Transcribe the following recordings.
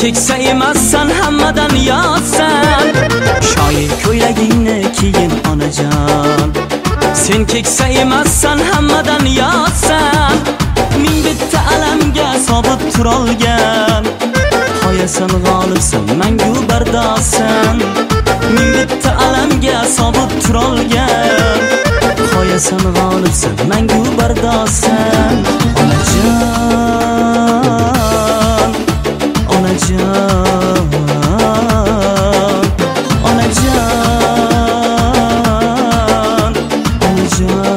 keksa emassan, hammadan yotsan. Shoir ko'ylagingni kiyin onajon. Sen keksa emassan, hammadan yotsan. Ming bitta alamga sobit turolgan. Qoyasan g'olibsan, mangu bardorsan. Ming bitta alamga sobit turolgan. Qoyasan g'olibsan, mangu bardorsan. Onajon, onajon, onajon, onajon.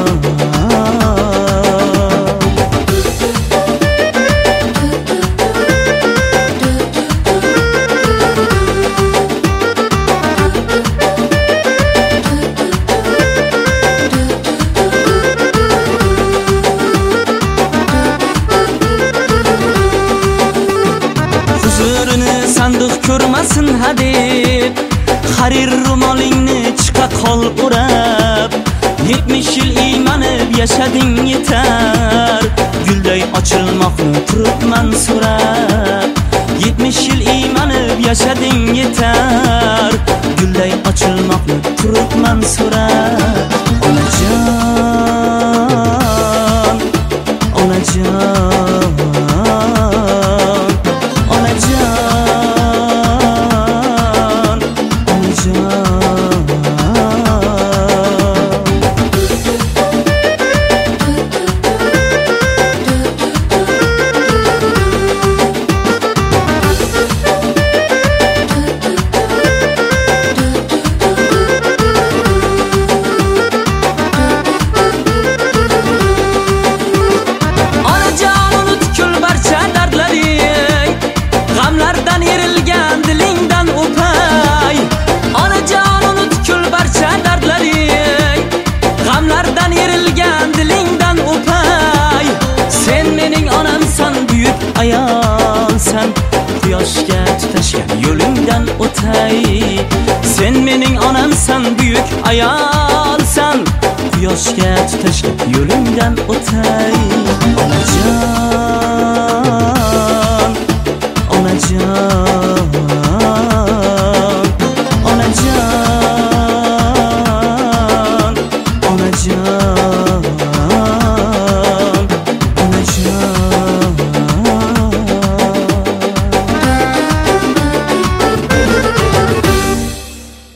Sandiq ko'rmasin hadeb, harir ro'molingni chiqa qol o'rab. 70 yil iymanib yashading yetar, gulday ochilmoqni turibman so'rab. 70 yil iymanib yashading yetar, gulday ochilmoqni turibman so'rab. Onajon, onajon, ayolsan, quyoshga tutashgan yo'lingdan o'tay. Sen mening onamsan, buyuk ayolsan, quyoshga tutashgan yo'lingdan o'tay.